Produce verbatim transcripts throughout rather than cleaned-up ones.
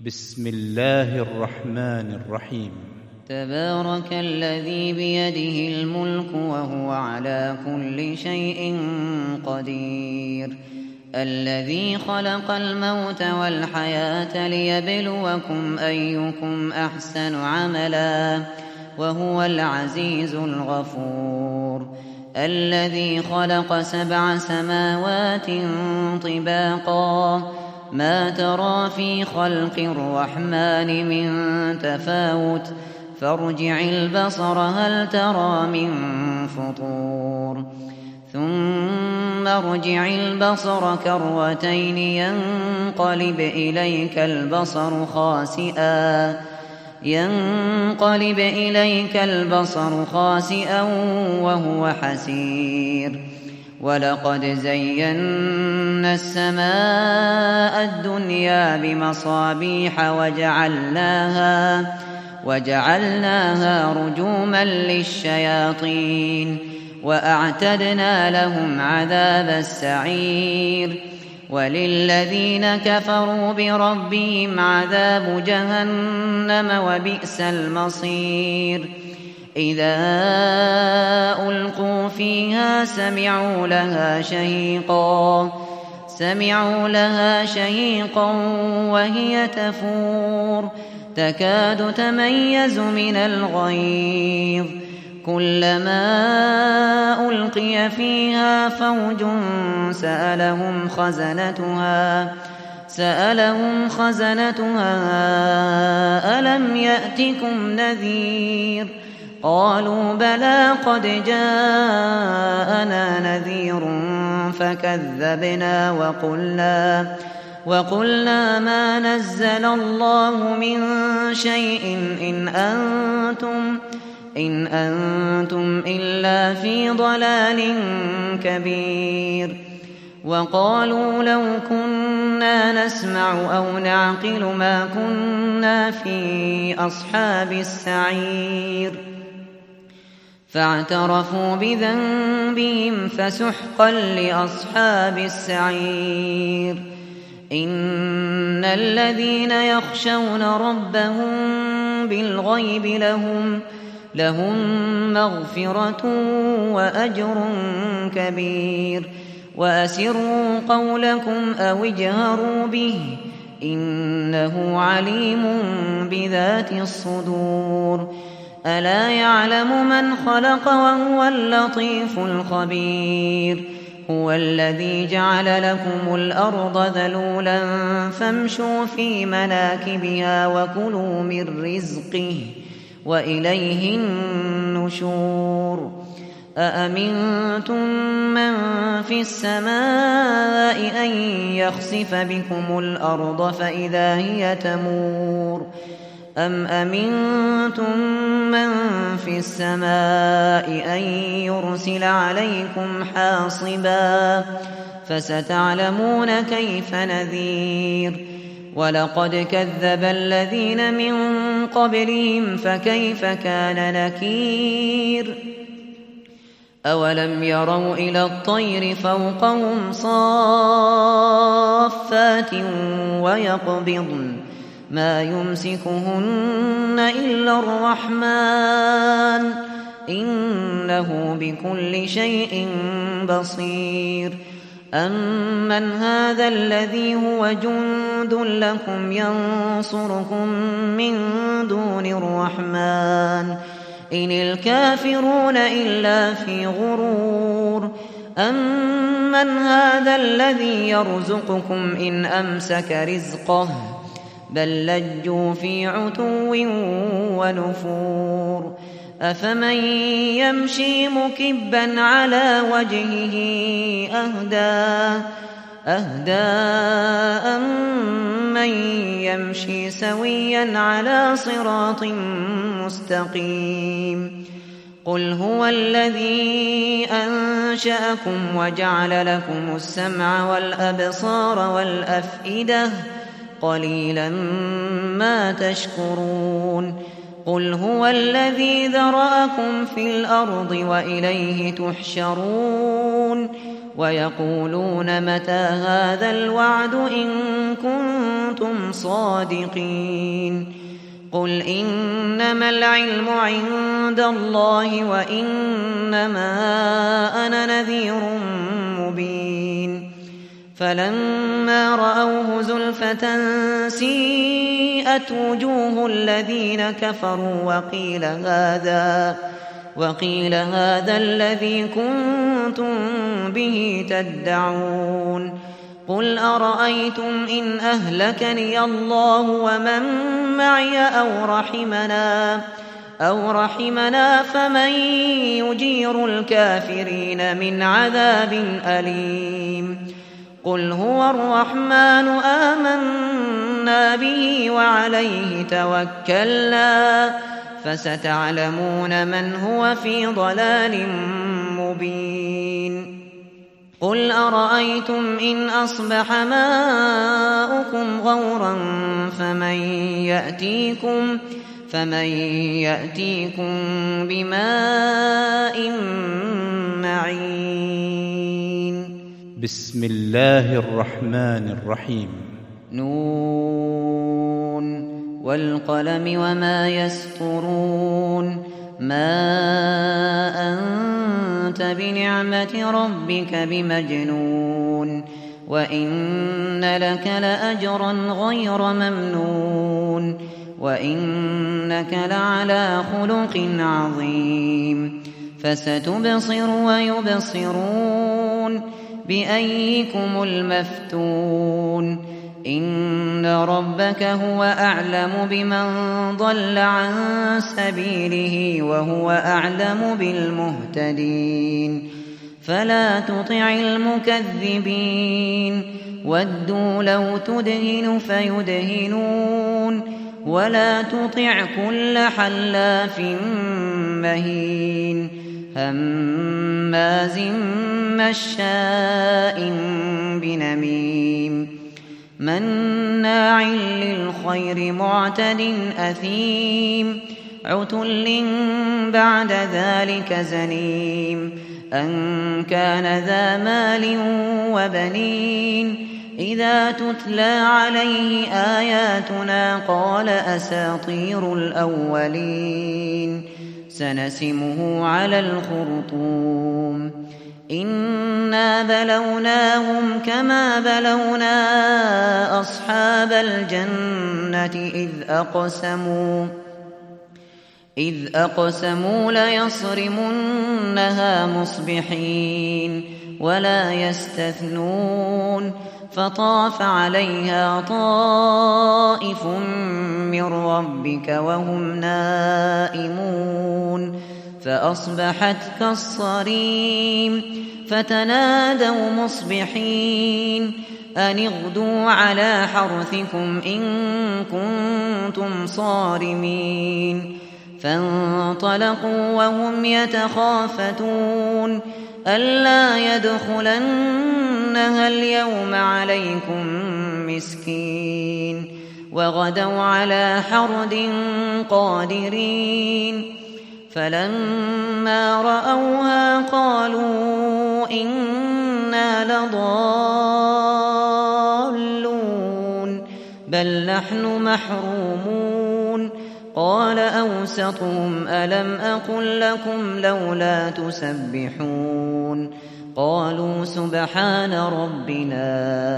بسم الله الرحمن الرحيم. تبارك الذي بيده الملك وهو على كل شيء قدير. الذي خلق الموت والحياة ليبلوكم أيكم أحسن عملا وهو العزيز الغفور. الذي خلق سبع سماوات طباقا ما ترى في خلق الرحمن من تفاوت فارجع البصر هل ترى من فطور ثم ارجع البصر كرتين ينقلب إليك البصر خاسئا ينقلب إليك البصر خاسئا وهو حسير. ولقد زينا السماء الدنيا بمصابيح وجعلناها وجعلناها رجوما للشياطين وأعتدنا لهم عذاب السعير. وللذين كفروا بربهم عذاب جهنم وبئس المصير. إذا ألقوا فيها سمعوا لها شهيقا سمعوا لها شهيقا وهي تفور تكاد تميز من الغيظ. كلما ألقي فيها فوج سألهم خزنتها سألهم خزنتها ألم يأتكم نذير قالوا بلى قد جاءنا نذير فكذبنا وقلنا وقلنا ما نزل الله من شيء إن أنتم إن أنتم إلا في ضلال كبير. وقالوا لو كنا نسمع أو نعقل ما كنا في أصحاب السعير. فاعترفوا بذنبهم فسحقا لأصحاب السعير. إن الذين يخشون ربهم بالغيب لهم لهم مغفرة وأجر كبير. وأسروا قولكم أو اجهروا به إنه عليم بذات الصدور. ألا يعلم من خلق وهو اللطيف الخبير. هو الذي جعل لكم الأرض ذلولا فامشوا في مناكبها وكلوا من رزقه وإليه النشور. أأمنتم من في السماء أن يخسف بكم الأرض فإذا هي تمور أم أمنتم من في السماء أن يرسل عليكم حاصبا فستعلمون كيف نذير. ولقد كذب الذين من قبلهم فكيف كان نكير. أولم يروا إلى الطير فوقهم صافات ويقبضن ما يمسكهن إلا الرحمن إنه بكل شيء بصير. أمن هذا الذي هو جند لكم ينصركم من دون الرحمن إن الكافرون إلا في غرور. أمن هذا الذي يرزقكم إن أمسك رزقه بل لجوا في عتو ونفور. أفمن يمشي مكبا على وجهه أهدى أهدى أمن يمشي سويا على صراط مستقيم. قل هو الذي أنشأكم وجعل لكم السمع والأبصار والأفئدة قليلا ما تشكرون. قل هو الذي ذرأكم في الأرض وإليه تحشرون. ويقولون متى هذا الوعد إن كنتم صادقين قل إنما العلم عند الله وإنما أنا نذير مبين فلما رأوه زلفة سيئت وجوه الذين كفروا وقيل هذا وقيل هذا الذي كنتم به تدعون قل أرأيتم إن أهلكني الله ومن معي أو رحمنا أو رحمنا فمن يجير الكافرين من عذاب أليم قل هو الرحمن آمنا به وعليه توكلنا فستعلمون من هو في ضلال مبين قل أرأيتم إن أصبح ماؤكم غورا فمن يأتيكم فمن يأتيكم بماء معين بسم الله الرحمن الرحيم نون والقلم وما يسطرون ما أنت بنعمة ربك بمجنون وإن لك لأجرا غير ممنون وإنك لعلى خلق عظيم فستبصر ويبصرون بأيكم المفتون إن ربك هو أعلم بمن ضل عن سبيله وهو أعلم بالمهتدين فلا تطع المكذبين ودوا لو تدهن فيدهنون ولا تطع كل حلاف مهين هماز مشاء بنميم مناع للخير معتد أثيم عتل بعد ذلك زنيم أن كان ذا مال وبنين إذا تتلى عليه آياتنا قال أساطير الأولين سنسمه على الخرطوم إنا بلوناهم كما بلونا أصحاب الجنة إذ أقسموا إذ أقسموا ليصرمنها مصبحين ولا يستثنون فطاف عليها طائف من ربك وهم نائمون فأصبحت كالصريم فتنادوا مصبحين أن اغدوا على حرثكم إن كنتم صارمين فانطلقوا وهم يتخافتون ألا يدخلنها اليوم عليكم مسكين وغدوا على حرد قادرين فلما رأوها قالوا إنا لضالون بل نحن محرومون قال أوسطهم ألم أقل لكم لولا تسبحون قالوا سبحان ربنا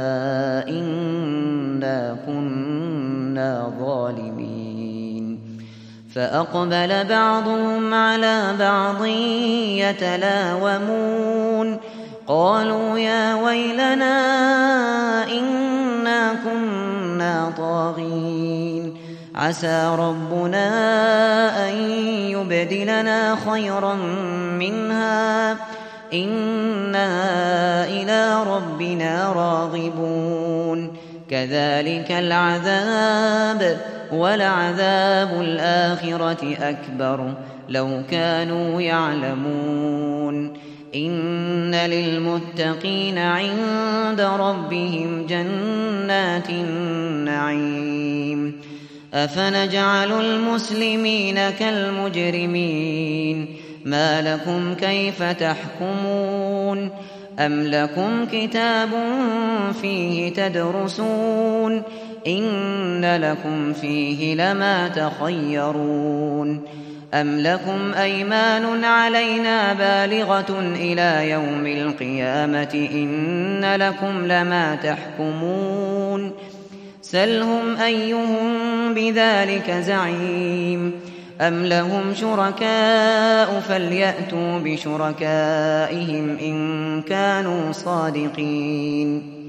إنا كنا ظالمين فأقبل بعضهم على بعض يتلاومون قالوا يا ويلنا إنا كنا طاغين عسى ربنا أن يبدلنا خيرا منها إنا إلى ربنا راغبون كذلك العذاب ولعذاب الآخرة أكبر لو كانوا يعلمون إن للمتقين عند ربهم جنات النعيم أفنجعل المسلمين كالمجرمين ما لكم كيف تحكمون أم لكم كتاب فيه تدرسون إن لكم فيه لما تخيرون أم لكم أيمان علينا بالغة إلى يوم القيامة إن لكم لما تحكمون سلهم أيهم بذلك زعيم أم لهم شركاء فليأتوا بشركائهم إن كانوا صادقين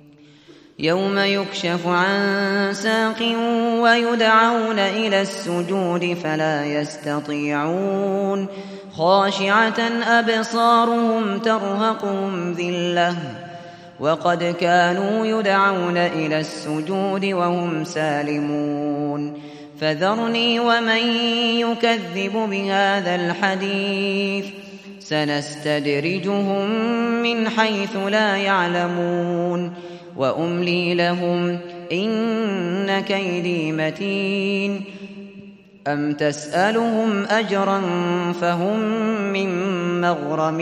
يوم يكشف عن ساق ويدعون إلى السجود فلا يستطيعون خاشعة أبصارهم ترهقهم ذلة وقد كانوا يدعون إلى السجود وهم سالمون فذرني ومن يكذب بهذا الحديث سنستدرجهم من حيث لا يعلمون وأملي لهم إن كيدي متين أم تسألهم أجرا فهم من مغرم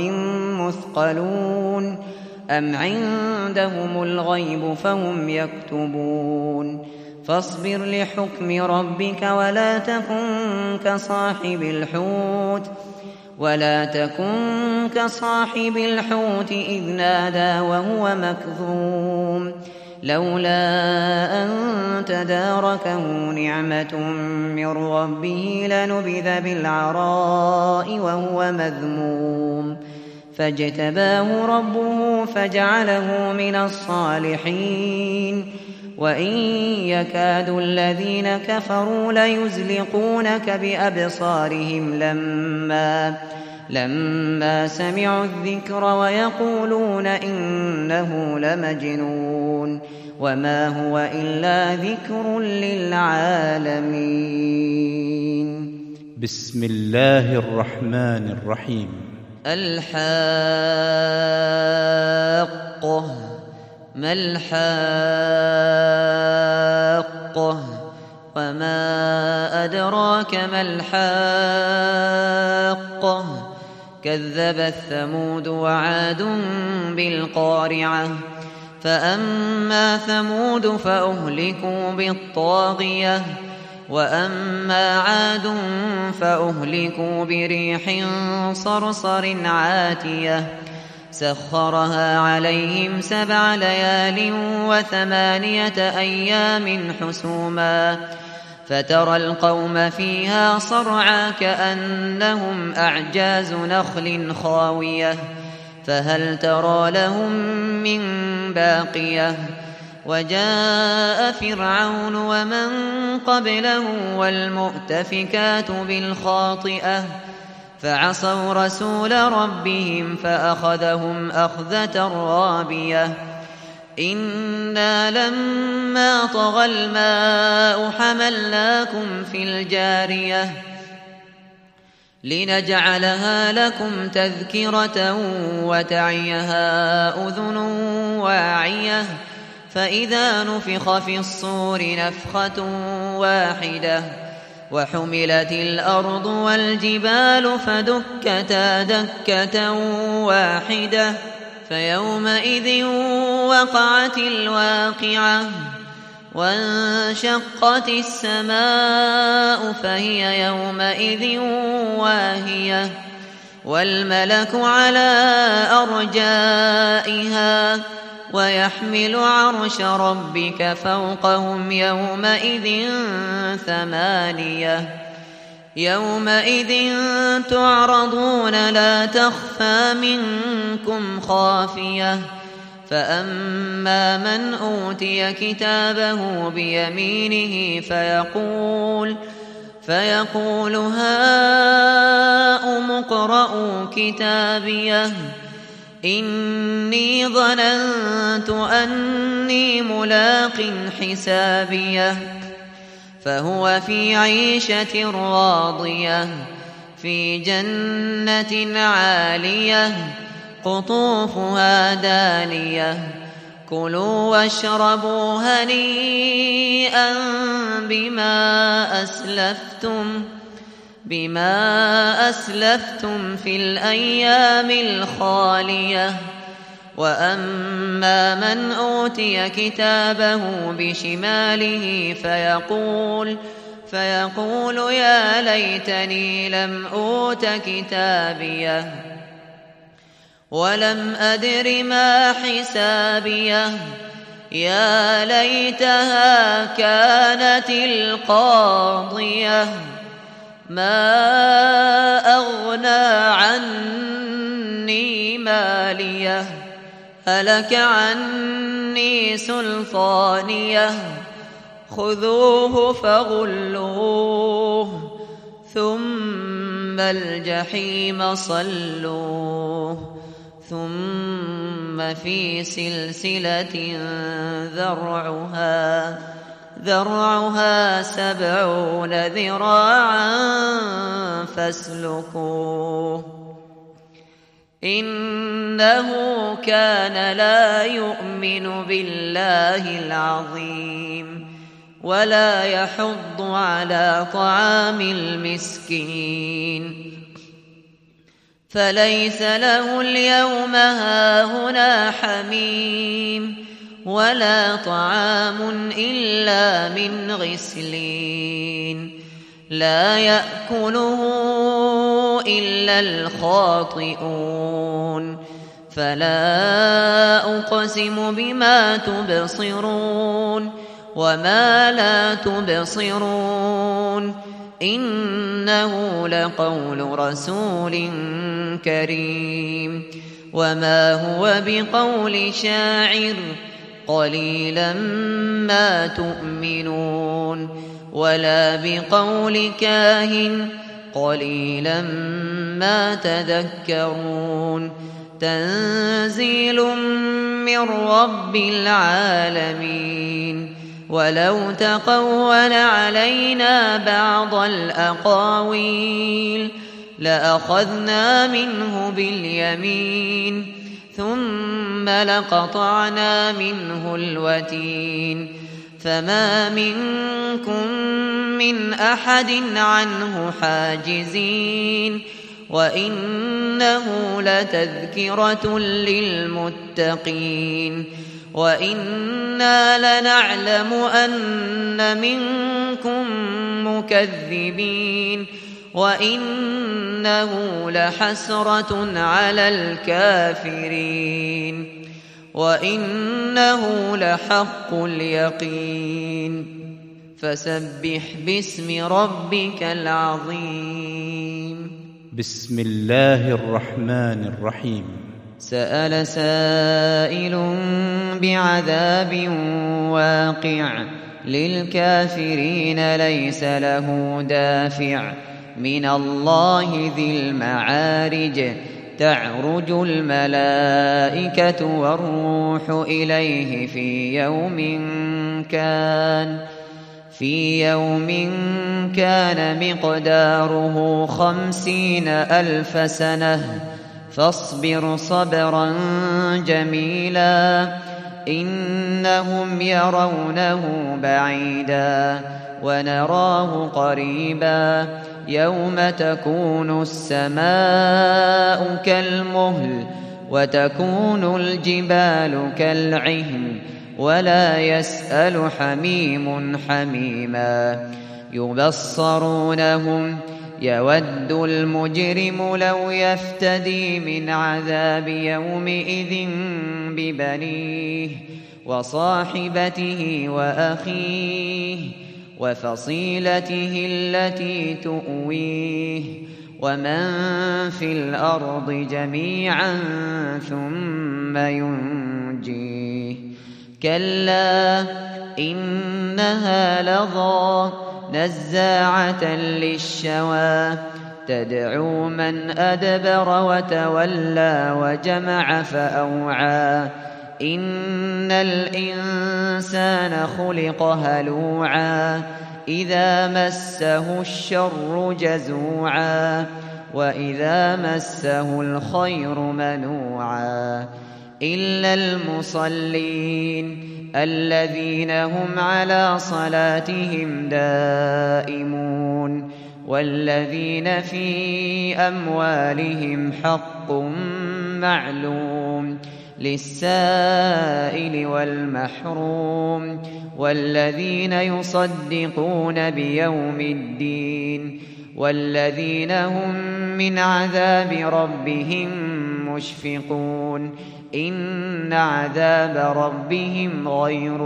مثقلون أم عندهم الغيب فهم يكتبون فاصبر لحكم ربك ولا تكن كصاحب الحوت ولا تكن كصاحب الحوت إذ نادى وهو مكظوم لولا أن تداركه نعمة من ربه لنبذ بالعراء وهو مذموم فاجتباه ربه فجعله من الصالحين وإن يكاد الذين كفروا ليزلقونك بأبصارهم لما لما سمعوا الذكر ويقولون إنه لمجنون وما هو إلا ذكر للعالمين. بسم الله الرحمن الرحيم. الحاقة ما الحاقة وما أدراك ما الحاقة كذبت ثمود وعاد بالقارعة فأما ثمود فأهلكوا بالطاغية وأما عاد فأهلكوا بريح صرصر عاتية سخرها عليهم سبع ليال وثمانية أيام حسوما فترى القوم فيها صرعى كأنهم أعجاز نخل خاوية فهل ترى لهم من باقية وجاء فرعون ومن قبله والمؤتفكات بالخاطئة فعصوا رسول ربهم فأخذهم أخذة رابية إنا لما طغى الماء حملناكم في الجارية لنجعلها لكم تذكرة وتعيها أذن واعية فإذا نفخ في الصور نفخة واحدة وحملت الأرض والجبال فدكتا دكة واحدة فيومئذ وقعت الواقعة وانشقت السماء فهي يومئذ واهية والملك على أرجائها ويحمل عرش ربك فوقهم يومئذ ثمانية يومئذ تعرضون لا تخفى منكم خافية فأما من أوتي كتابه بيمينه فيقول فيقول هاؤم اقرءوا كتابيه إني ظننت أني ملاق حسابيه فهو في عيشة راضية في جنة عالية قطوفها دانية كلوا واشربوا هنيئا بما أسلفتم بما أسلفتم في الأيام الخالية وأما من أوتي كتابه بشماله فيقول فيقول يا ليتني لم أوت كتابيه ولم أدر ما حسابيه يا ليتها كانت القاضية ما أغنى عني ماليه هلك عني سلطانيه خذوه فغلوه ثم الجحيم صلوه ثم في سلسلة ذرعها ذرعها سبعون ذراعا فاسلكوه إنه كان لا يؤمن بالله العظيم ولا يحض على طعام المسكين فليس له اليوم هاهنا حميم ولا طعام إلا من غسلين لا يأكله إلا الخاطئون فلا أقسم بما تبصرون وما لا تبصرون إنه لقول رسول كريم وما هو بقول شاعر قليلا ما تؤمنون ولا بقول كاهن قليلا ما تذكرون تنزيل من رب العالمين ولو تقول علينا بعض الأقاويل لأخذنا منه باليمين ثم لقطعنا منه الوتين فما منكم من أحد عنه حاجزين وإنه لتذكرة للمتقين وإنا لنعلم أن منكم مكذبين وإنه لحسرة على الكافرين وإنه لحق اليقين فسبح باسم ربك العظيم بسم الله الرحمن الرحيم سأل سائل بعذاب واقع للكافرين ليس له دافع من الله ذي المعارج تعرج الملائكة والروح إليه في يوم كان في يوم كان مقداره خمسين ألف سنة فاصبر صبرا جميلا إنهم يرونه بعيدا ونراه قريبا يوم تكون السماء كالمهل وتكون الجبال كالعهن ولا يسأل حميم حميما يبصرونهم يود المجرم لو يفتدي من عذاب يومئذ ببنيه وصاحبته وأخيه وفصيلته التي تؤويه ومن في الأرض جميعا ثم ينجيه كلا إنها لظى نزاعة للشوى تدعو من أدبر وتولى وجمع فأوعى إن الإنسان خلق هلوعا إذا مسه الشر جزوعا وإذا مسه الخير منوعا إلا المصلين الذين هم على صلاتهم دائمون والذين في أموالهم حق معلوم للسائل والمحروم والذين يصدقون بيوم الدين والذين هم من عذاب ربهم مشفقون إن عذاب ربهم غير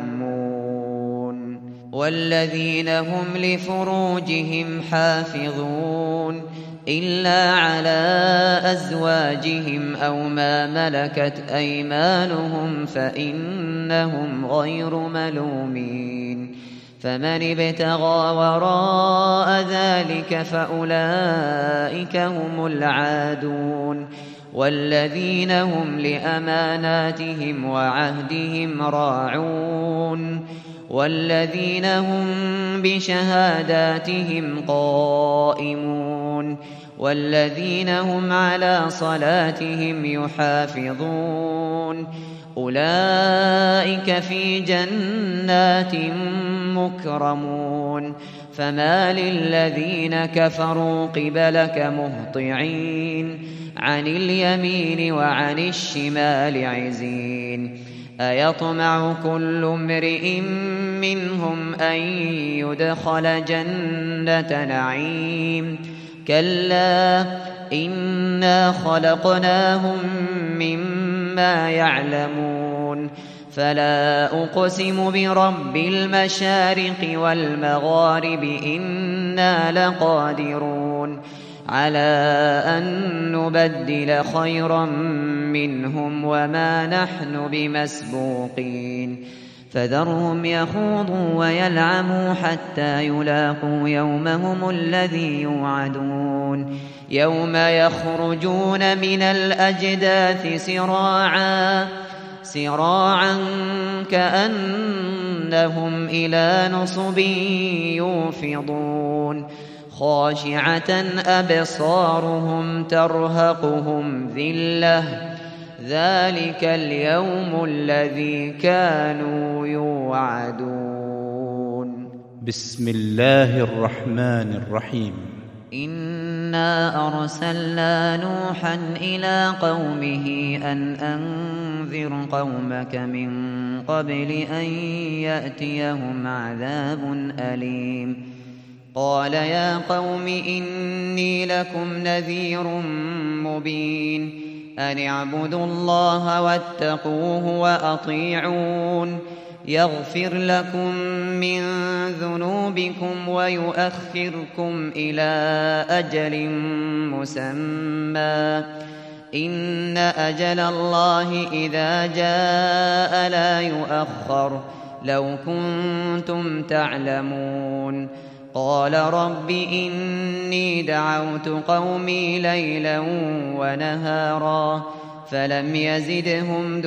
مأمون والذين هم لفروجهم حافظون إلا على أزواجهم أو ما ملكت أيمانهم فإنهم غير ملومين فمن ابتغى وراء ذلك فأولئك هم العادون والذين هم لأماناتهم وعهدهم راعون والذين هم بشهاداتهم قائمون والذين هم على صلاتهم يحافظون أولئك في جنات مكرمون فما للذين كفروا قبلك مهطعين عن اليمين وعن الشمال عزين أيطمع كل امرئ منهم أن يدخل جنة نعيم كلا إنا خلقناهم مما يعلمون فلا أقسم برب المشارق والمغارب إنا لقادرون على أن نبدل خيرا منهم وما نحن بمسبوقين فذرهم يخوضوا ويلعبوا حتى يلاقوا يومهم الذي يوعدون يوم يخرجون من الأجداث سراعا سراعا كأنهم إلى نصب يوفضون خاشعة أبصارهم ترهقهم ذلة ذلك اليوم الذي كانوا يوعدون بسم الله الرحمن الرحيم إنا أرسلنا نوحا إلى قومه أن أنذر قومك من قبل أن يأتيهم عذاب أليم قال يا قوم إني لكم نذير مبين أن اعبدوا الله واتقوه وأطيعون يغفر لكم من ذنوبكم ويؤخركم إلى أجل مسمى إن أجل الله إذا جاء لا يؤخر لو كنتم تعلمون قال رب إني دعوت قومي ليلا ونهارا فلم يزدهم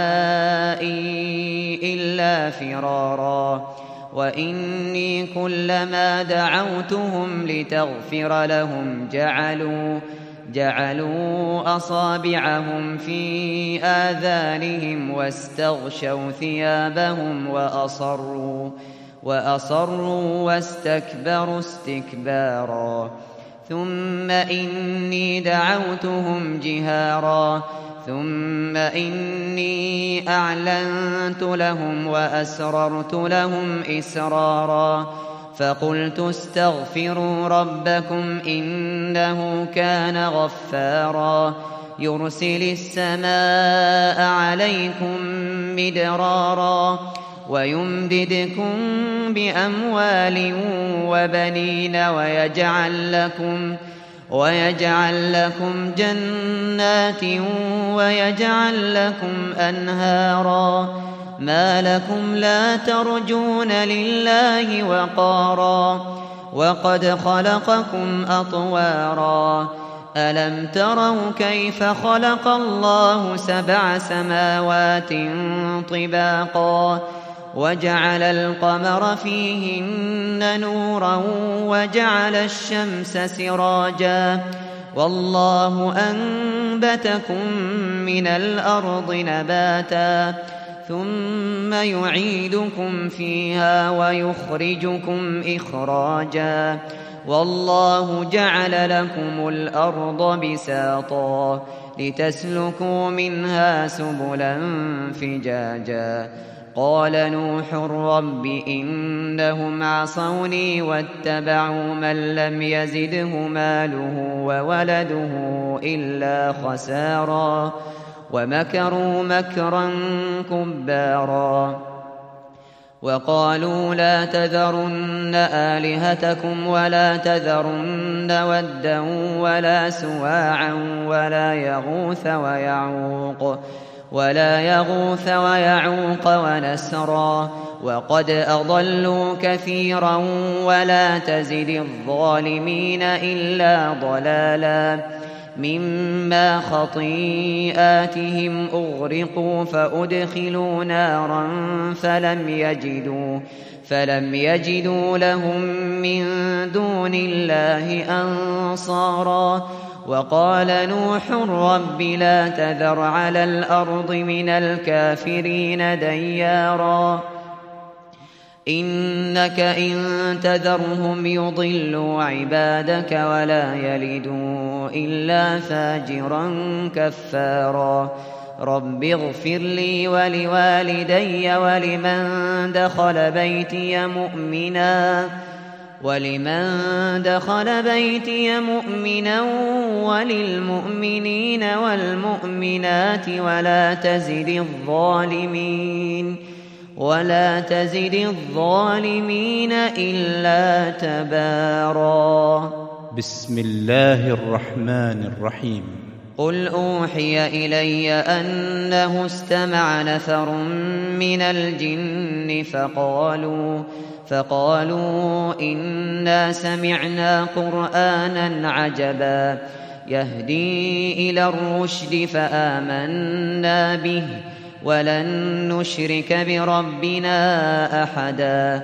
دعائي إلا فرارا وإني كلما دعوتهم لتغفر لهم جعلوا جعلوا أصابعهم في آذانهم واستغشوا ثيابهم وأصروا وأصروا واستكبروا استكبارا ثم إني دعوتهم جهارا ثم إني أعلنت لهم وأسررت لهم إسرارا فقلت استغفروا ربكم إنه كان غفارا يرسل السماء عليكم مدرارا ويمددكم بأموال وبنين ويجعل لكم ويجعل لكم جنات ويجعل لكم أنهارا ما لكم لا ترجون لله وقارا وقد خلقكم أطوارا ألم تروا كيف خلق الله سبع سماوات طباقا وجعل القمر فيهن نورا وجعل الشمس سراجا والله أنبتكم من الأرض نباتا ثم يعيدكم فيها ويخرجكم إخراجا والله جعل لكم الأرض بساطا لتسلكوا منها سبلا فجاجا قال نوح رب إنهم عصوني واتبعوا من لم يزده ماله وولده إلا خسارا ومكروا مكرا كبارا وقالوا لا تذرن آلهتكم ولا تذرن ودا ولا سواعا ولا يغوث ويعوق ولا يغوث ويعوق ونسرا وقد أضلوا كثيرا ولا تزد الظالمين إلا ضلالا مما خطيئاتهم أغرقوا فأدخلوا نارا فلم يجدوا فلم يجدوا لهم من دون الله أنصارا وقال نوح رب لا تذر على الأرض من الكافرين ديارا إنك إن تذرهم يضلوا عبادك ولا يلدوا إلا فاجرا كفارا رب اغفر لي ولوالدي ولمن دخل بيتي مؤمنا ولمن دخل بيتي مؤمنا وللمؤمنين والمؤمنات ولا تزد الظالمين ولا تزد الظالمين إلا تبارا بسم الله الرحمن الرحيم قل أوحي إلي أنه استمع نفر من الجن فقالوا فقالوا إنا سمعنا قرآنا عجبا يهدي إلى الرشد فآمنا به ولن نشرك بربنا أحدا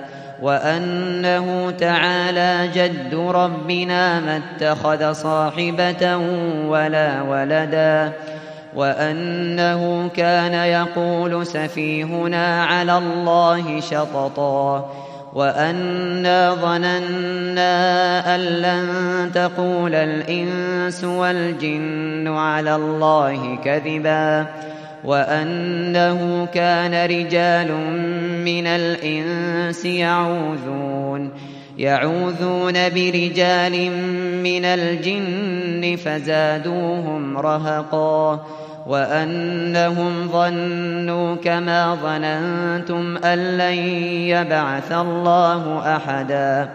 وأنه تعالى جد ربنا ما اتخذ صاحبة ولا ولدا وأنه كان يقول سفيهنا على الله شططا وأنا ظننا أن لن تقول الإنس والجن على الله كذبا وأنه كان رجال من الإنس يعوذون يعوذون برجال من الجن فزادوهم رهقا وأنهم ظنوا كما ظننتم أن لن يبعث الله أحدا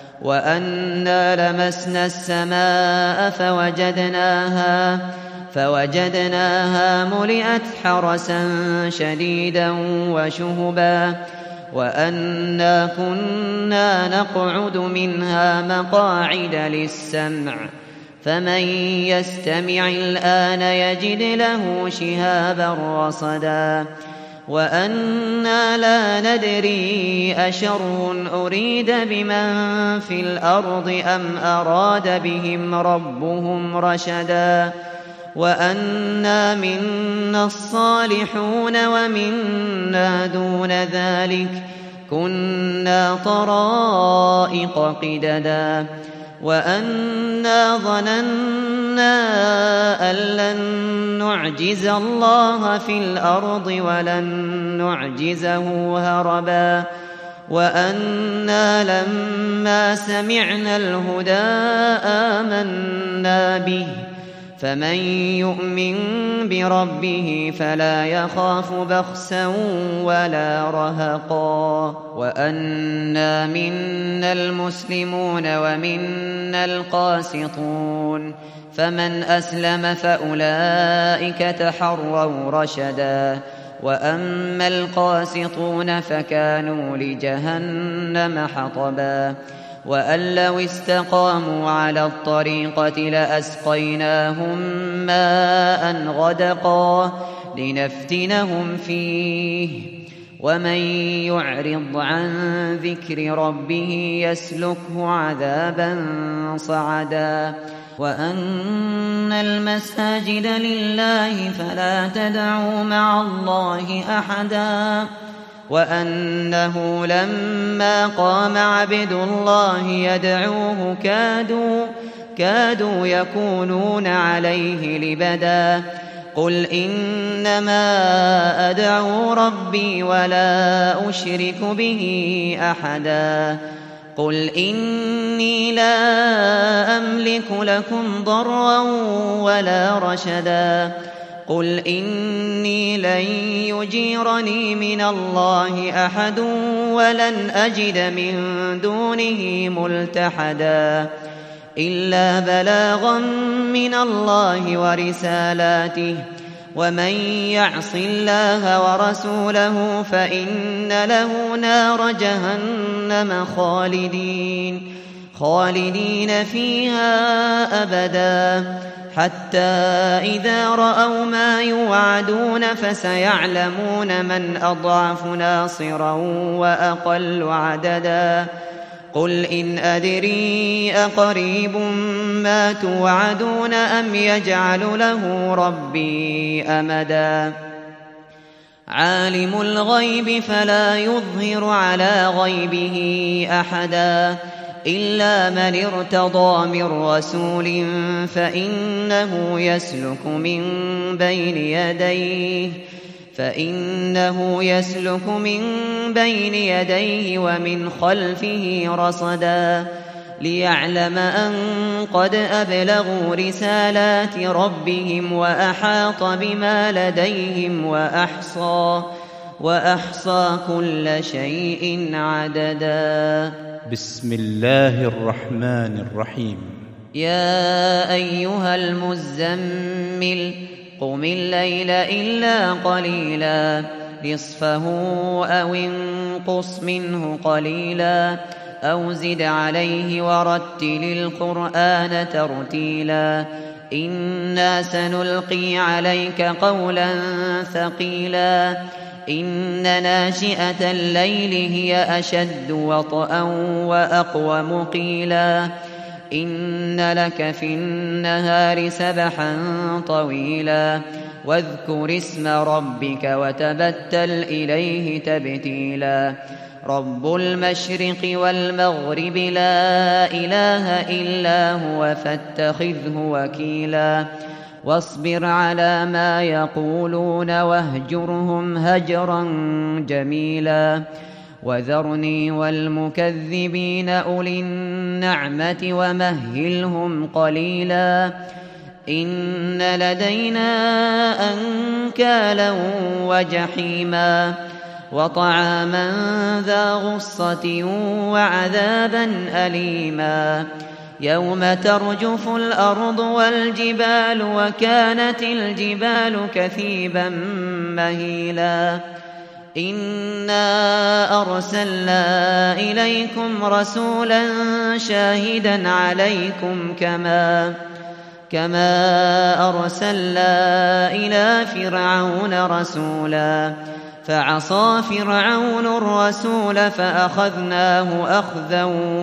وأنا لمسنا السماء فوجدناها فوجدناها ملئت حرسا شديدا وشهبا وأنا كنا نقعد منها مقاعد للسمع فمن يستمع الآن يجد له شهابا رصدا وأنا لا ندري أشر أريد بمن في الأرض أم أراد بهم ربهم رشدا وأنا منا الصالحون ومنا دون ذلك كنا طرائق قددا وأنا ظننا أن لن نعجز الله في الأرض ولن نعجزه هربا وأنا لما سمعنا الهدى آمنا به فمن يؤمن بربه فلا يخاف بخسا ولا رهقا وأنا منا المسلمون ومنا القاسطون فمن أسلم فأولئك تحروا رشدا وأما القاسطون فكانوا لجهنم حطبا وأن لو استقاموا على الطريقة لأسقيناهم ماء غدقا لنفتنهم فيه ومن يعرض عن ذكر ربه يسلكه عذابا صعدا وأن المساجد لله فلا تدعوا مع الله أحدا وأنه لما قام عبد الله يدعوه كادوا كادوا يكونون عليه لبدا قل إنما أدعو ربي ولا أشرك به أحدا قل إني لا أملك لكم ضرا ولا رشدا قل إني لن يجيرني من الله أحد ولن أجد من دونه ملتحدا إلا بلاغا من الله ورسالاته ومن يعص الله ورسوله فإن له نار جهنم خالدين خالدين فيها أبدا حتى إذا رأوا ما يوعدون فسيعلمون من أضعف ناصرا وأقل عددا قل إن أدري أقريب ما توعدون أم يجعل له ربي أمدا عالم الغيب فلا يظهر على غيبه أحدا إلا من ارتضى من رسول فإنه يسلك من بين يديه فإنه يسلك من بين يديه ومن خلفه رصدا ليعلم أن قد أبلغوا رسالات ربهم وأحاط بما لديهم وأحصى وأحصى كل شيء عددا بسم الله الرحمن الرحيم يا أيها المزمل قم الليل إلا قليلا نصفه أو انقص منه قليلا أو زد عليه ورتل القرآن ترتيلا إنا سنلقي عليك قولا ثقيلا إن ناشئة الليل هي أشد وطئا وأقوم قيلا إن لك في النهار سبحا طويلا واذكر اسم ربك وتبتل إليه تبتيلا رب المشرق والمغرب لا إله إلا هو فاتخذه وكيلا واصبر على ما يقولون واهجرهم هجرا جميلا وذرني والمكذبين أولي النعمة ومهلهم قليلا إن لدينا أنكالا وجحيما وطعاما ذا غصة وعذابا أليما يوم ترجف الأرض والجبال وكانت الجبال كثيبا مهيلا إنا أرسلنا إليكم رسولا شاهدا عليكم كما كما أرسلنا إلى فرعون رسولا فعصى فرعون الرسول فأخذناه أخذا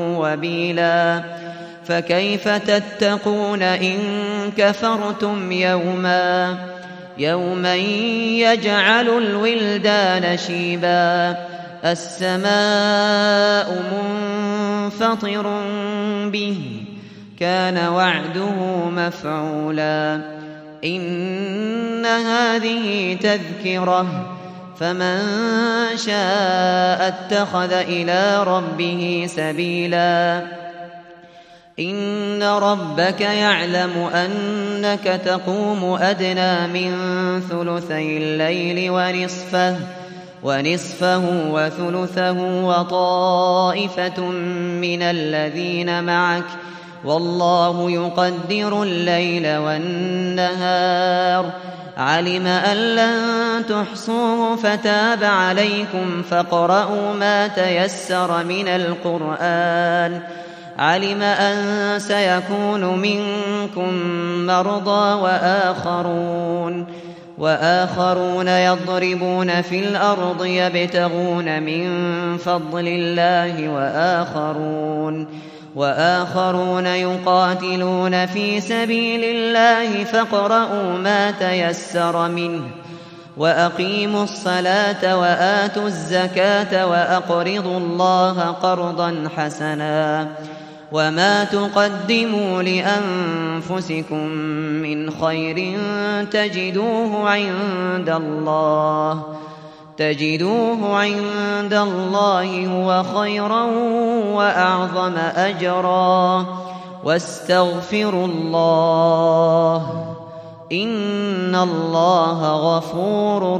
وبيلا فكيف تتقون إن كفرتم يوما يوما يجعل الولدان شيبا السماء منفطر به كان وعده مفعولا إن هذه تذكرة فمن شاء اتخذ إلى ربه سبيلا إن ربك يعلم أنك تقوم أدنى من ثلثي الليل ونصفه ونصفه وثلثه وطائفة من الذين معك والله يقدر الليل والنهار علم أن لن تحصوه فتاب عليكم فاقرؤوا ما تيسر من القرآن علم أن سيكون منكم مرضى وآخرون وآخرون يضربون في الأرض يبتغون من فضل الله وآخرون وآخرون يقاتلون في سبيل الله فاقرؤوا ما تيسر منه وأقيموا الصلاة وآتوا الزكاة وأقرضوا الله قرضا حسنا وما تقدموا لأنفسكم من خير تجدوه عند الله تجدوه عند الله هو خيرا وأعظم أجرا واستغفروا الله إن الله غفور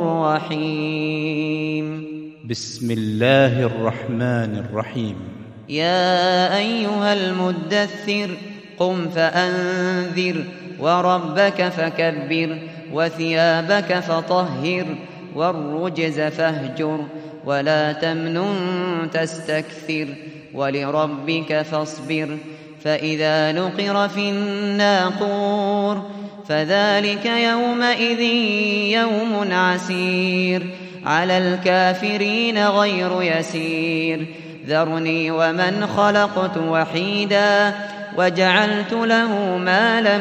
رحيم. بسم الله الرحمن الرحيم. يا أيها المدثر قم فأنذر وربك فكبر وثيابك فطهر والرجز فاهجر ولا تمنن تستكثر ولربك فاصبر فإذا نقر في الناقور فذلك يومئذ يوم عسير على الكافرين غير يسير ذرني ومن خلقت وحيدا وجعلت له مالا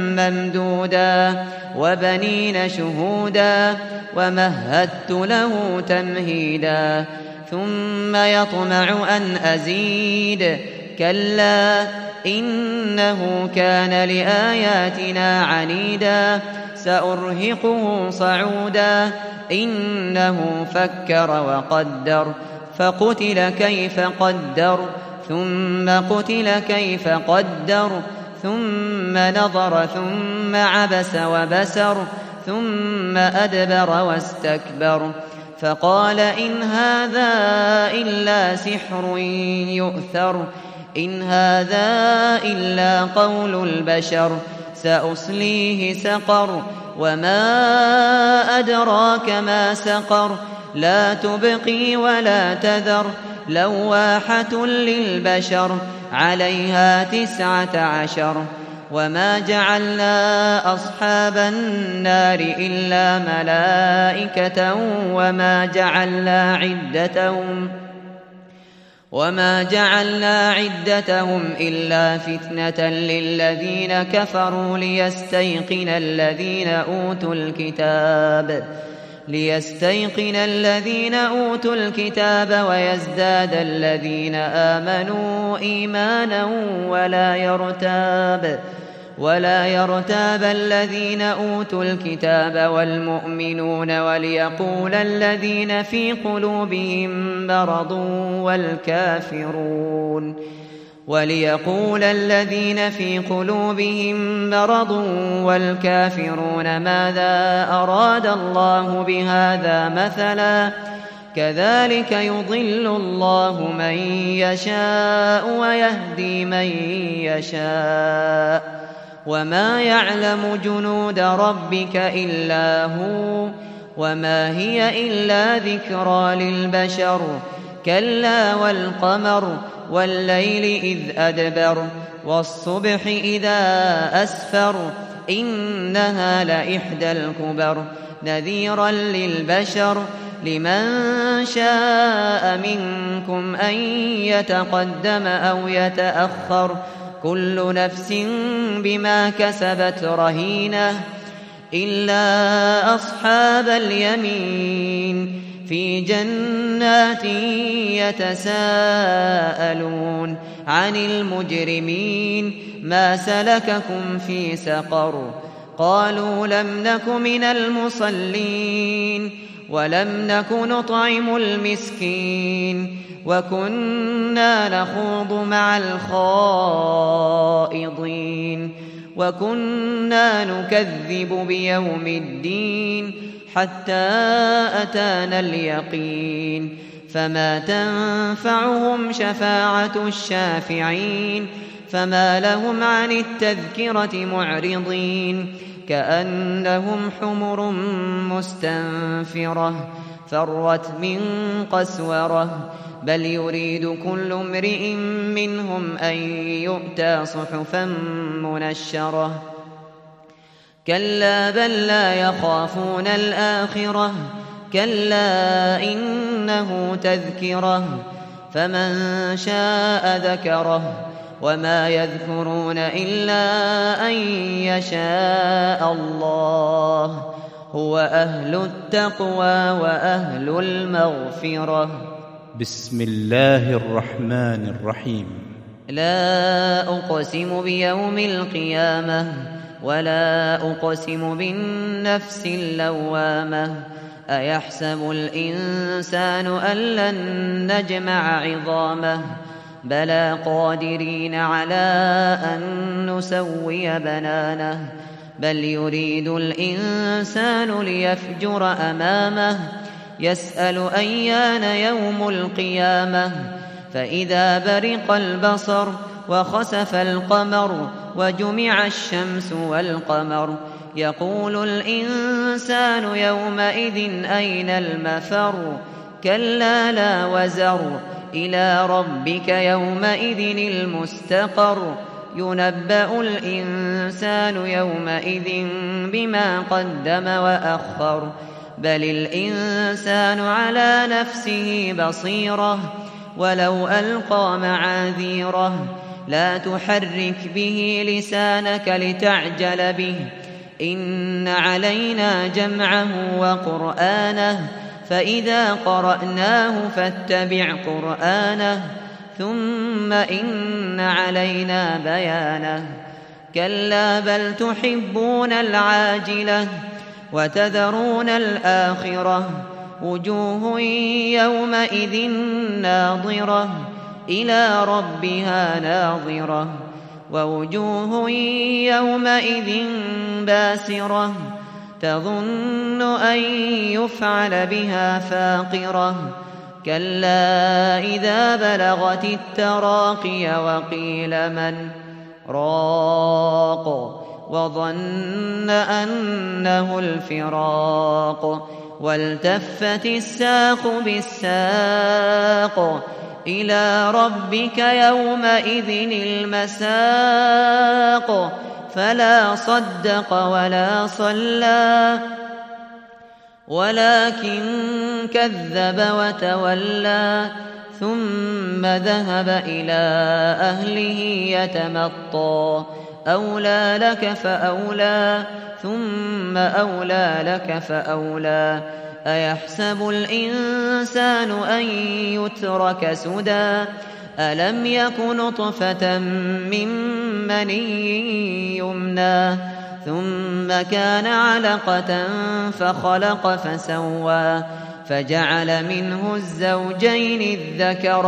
ممدودا وبنين شهودا ومهدت له تمهيدا ثم يطمع أن أزيد كلا إنه كان لآياتنا عنيدا سأرهقه صعودا إنه فكر وقدر فقتل كيف قدر ثم قتل كيف قدر ثم نظر ثم عبس وبسر ثم أدبر واستكبر فقال إن هذا إلا سحر يؤثر إن هذا إلا قول البشر سأصليه سقر وما أدراك ما سقر لا تبقي ولا تذر لواحة للبشر عليها تسعة عشر وما جعلنا أصحاب النار إلا ملائكة وما جعلنا عدتهم وما جعلنا عدتهم إلا فتنة للذين كفروا ليستيقن الذين أوتوا الكتاب ليستيقن الذين أوتوا الكتاب ويزداد الذين آمنوا إيمانا ولا يرتاب ولا يرتاب الذين أوتوا الكتاب والمؤمنون وليقول الذين في قلوبهم مرض والكافرون وليقول الذين في قلوبهم مرض والكافرون ماذا أراد الله بهذا مثلا كذلك يضل الله من يشاء ويهدي من يشاء وما يعلم جنود ربك إلا هو وما هي إلا ذكرى للبشر كلا والقمر والليل إذ أدبر والصبح إذا أسفر إنها لإحدى الكبر نذيرا للبشر لمن شاء منكم أن يتقدم أو يتأخر كل نفس بما كسبت رهينة إلا أصحاب اليمين في جنات يتساءلون عن المجرمين ما سلككم في سقر قالوا لم نك من المصلين ولم نك نطعم المسكين وكنا نخوض مع الخائضين وكنا نكذب بيوم الدين حتى أتانا اليقين فما تنفعهم شفاعة الشافعين فما لهم عن التذكرة معرضين كأنهم حمر مستنفرة فرت من قسورة بل يريد كل امرئ منهم أن يؤتى صحفا منشرة كلا بل لا يخافون الآخرة كلا إنه تذكرة فمن شاء ذكره وما يذكرون إلا أن يشاء الله هو أهل التقوى وأهل المغفرة. بسم الله الرحمن الرحيم. لا أقسم بيوم القيامة ولا أقسم بالنفس اللوامة أيحسب الإنسان أن لن نجمع عظامه بلى قادرين على أن نسوي بنانه بل يريد الإنسان ليفجر أمامه يسأل أيان يوم القيامة فإذا برق البصر وخسف القمر وجمع الشمس والقمر يقول الإنسان يومئذ أين المفر كلا لا وزر إلى ربك يومئذ المستقر ينبأ الإنسان يومئذ بما قدم وأخر بل الإنسان على نفسه بصيرة ولو ألقى معاذيره لا تحرك به لسانك لتعجل به إن علينا جمعه وقرآنه فإذا قرأناه فاتبع قرآنه ثم إن علينا بيانه كلا بل تحبون العاجلة وتذرون الآخرة وجوه يومئذ ناظرة إلى ربها ناظرة ووجوه يومئذ باسرة تظن أن يفعل بها فاقرة كلا إذا بلغت التراقي وقيل من راق وظن أنه الفراق والتفت الساق بالساق إلى ربك يومئذ المساق فلا صدق ولا صلى ولكن كذب وتولى ثم ذهب إلى أهله يتمطى أولى لك فأولى ثم أولى لك فأولى أيحسب الإنسان أن يترك سدى ألم يك نطفة من مني يمنى ثم كان علقة فخلق فسوى فجعل منه الزوجين الذكر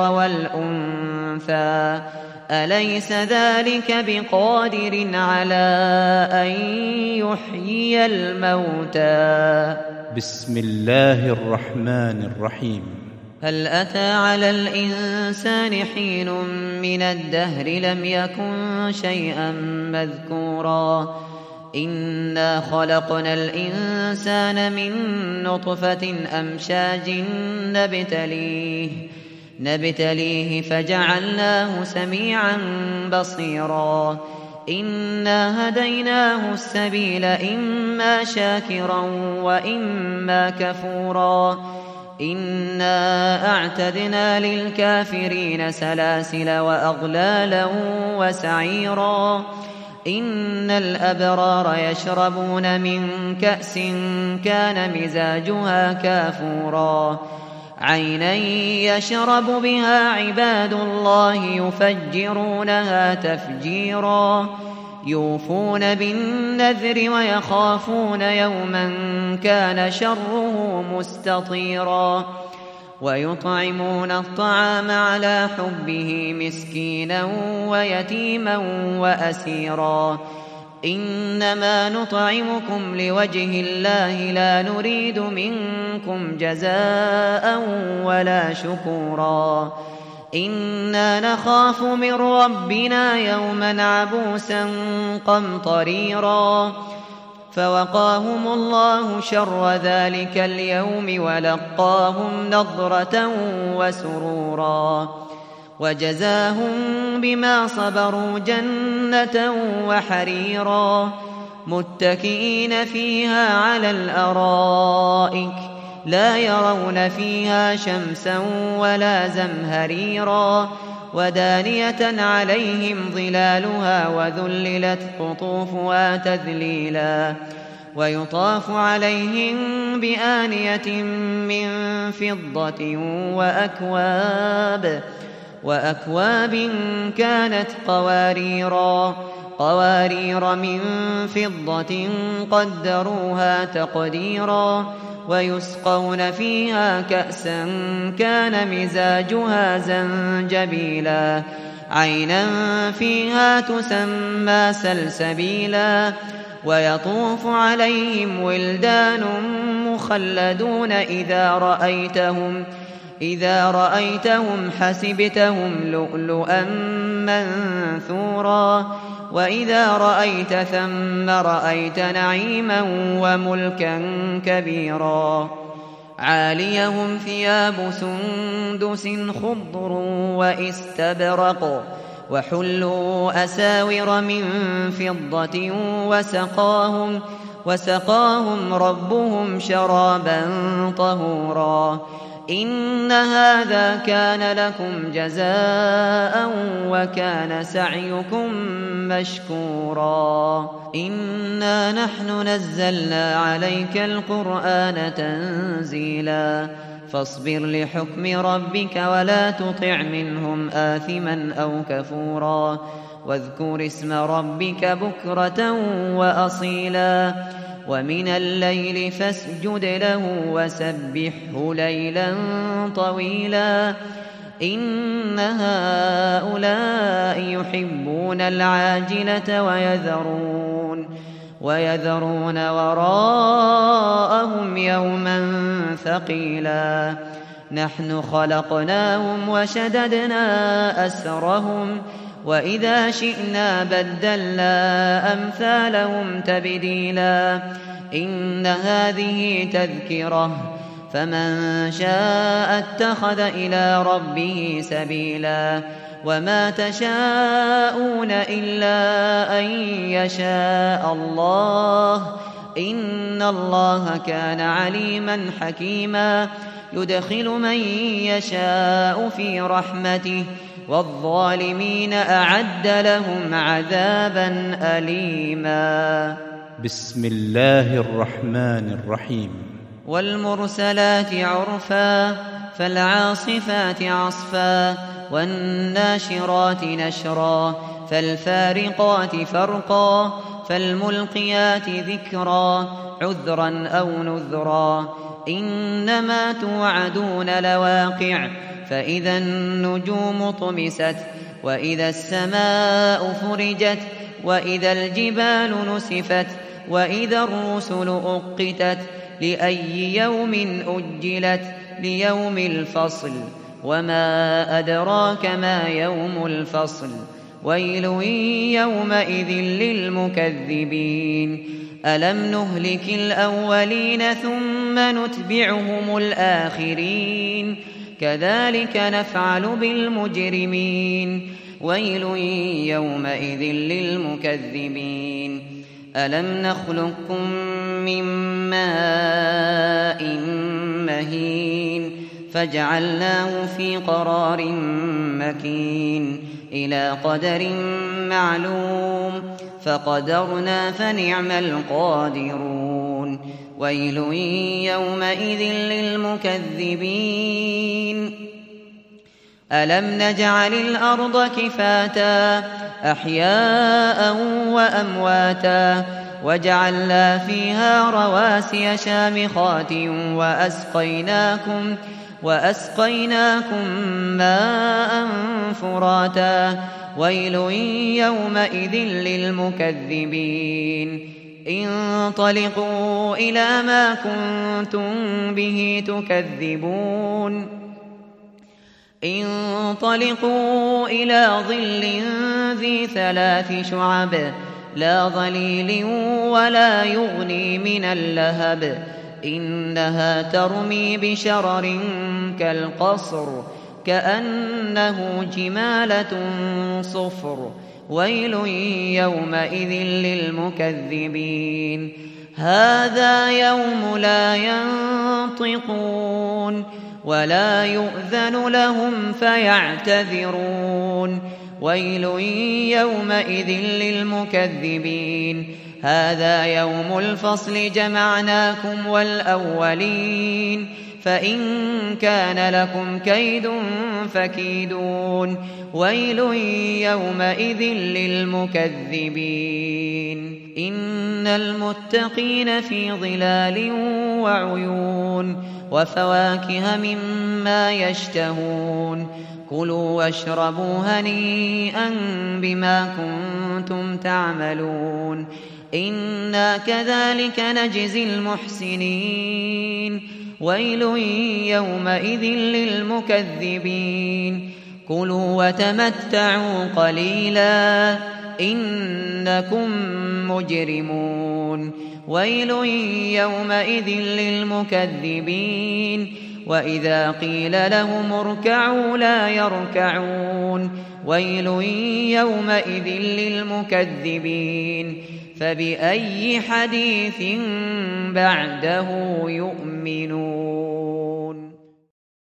والأنثى أليس ذلك بقادر على أن يحيي الموتى بسم الله الرحمن الرحيم هل أتى على الإنسان حين من الدهر لم يكن شيئا مذكورا إنا خلقنا الإنسان من نطفة أمشاج نبتليه نبتليه فجعلناه سميعا بصيرا إنا هديناه السبيل إما شاكرا وإما كفورا إنا أعتدنا للكافرين سلاسل وأغلالا وسعيرا إن الأبرار يشربون من كأس كان مزاجها كافورا عينا يشرب بها عباد الله يفجرونها تفجيرا يوفون بالنذر ويخافون يوما كان شره مستطيرا ويطعمون الطعام على حبه مسكينا ويتيما وأسيرا إنما نطعمكم لوجه الله لا نريد منكم جزاء ولا شكورا إنا نخاف من ربنا يوما عبوسا قمطريرا فوقاهم الله شر ذلك اليوم ولقاهم نضرة وسرورا وجزاهم بما صبروا جنة وحريرا متكئين فيها على الأرائك لا يرون فيها شمسا ولا زمهريرا ودانية عليهم ظلالها وذللت قطوفها تذليلا ويطاف عليهم بآنية من فضة وأكواب وأكواب كانت قواريرا قوارير من فضة قدروها تقديرا ويسقون فيها كأسا كان مزاجها زنجبيلا عينا فيها تسمى سلسبيلا ويطوف عليهم ولدان مخلدون إذا رأيتهم إذا رأيتهم حسبتهم لؤلؤا منثورا وإذا رأيت ثم رأيت نعيما وملكا كبيرا عاليهم ثياب سندس خضر واستبرق وحلوا أساور من فضة وسقاهم, وسقاهم ربهم شرابا طهورا إن هذا كان لكم جزاء وكان سعيكم مشكورا إنا نحن نزلنا عليك القرآن تنزيلا فاصبر لحكم ربك ولا تطع منهم آثما أو كفورا واذكر اسم ربك بكرة وأصيلا ومن الليل فاسجد له وسبحه ليلا طويلا إن هؤلاء يحبون العاجلة ويذرون ويذرون وراءهم يوما ثقيلا نحن خلقناهم وشددنا أسرهم وإذا شئنا بدلنا أمثالهم تبديلا إن هذه تذكرة فمن شاء اتخذ إلى ربه سبيلا وما تشاءون إلا أن يشاء الله إن الله كان عليما حكيما يدخل من يشاء في رحمته والظالمين أعد لهم عذابا أليما بسم الله الرحمن الرحيم والمرسلات عرفا فالعاصفات عصفا والناشرات نشرا فالفارقات فرقا فالملقيات ذكرا عذرا أو نذرا إنما توعدون لواقع فإذا النجوم طمست وإذا السماء فرجت وإذا الجبال نسفت وإذا الرسل أقتت لأي يوم أجلت ليوم الفصل وما أدراك ما يوم الفصل ويل يومئذ للمكذبين ألم نهلك الأولين ثم نتبعهم الآخرين كذلك نفعل بالمجرمين ويل يومئذ للمكذبين ألم نخلقكم من ماء مهين فجعلناه في قرار مكين إلى قدر معلوم فقدرنا فنعم القادرون ويل يومئذ للمكذبين ألم نجعل الأرض كفاتا أحياء وأمواتا وجعلنا فيها رواسي شامخات وأسقيناكم وأسقيناكم ماء فراتا ويل يومئذ للمكذبين انطلقوا إلى ما كنتم به تكذبون انطلقوا إلى ظل ذي ثلاث شعب لا ظليل ولا يغني من اللهب إنها ترمي بشرر كالقصر كأنه جمالة صفر ويل يومئذ للمكذبين هذا يوم لا ينطقون ولا يؤذن لهم فيعتذرون ويل يومئذ للمكذبين هذا يوم الفصل جمعناكم والأولين فإن كان لكم كيد فكيدون ويل يومئذ للمكذبين إن المتقين في ظلال وعيون وفواكه مما يشتهون كلوا واشربوا هنيئا بما كنتم تعملون إنا كذلك نجزي المحسنين ويل يومئذ للمكذبين كلوا وتمتعوا قليلا إنكم مجرمون ويل يومئذ للمكذبين وإذا قيل لهم اركعوا لا يركعون ويل يومئذ للمكذبين فبأي حديث بعده يؤمنون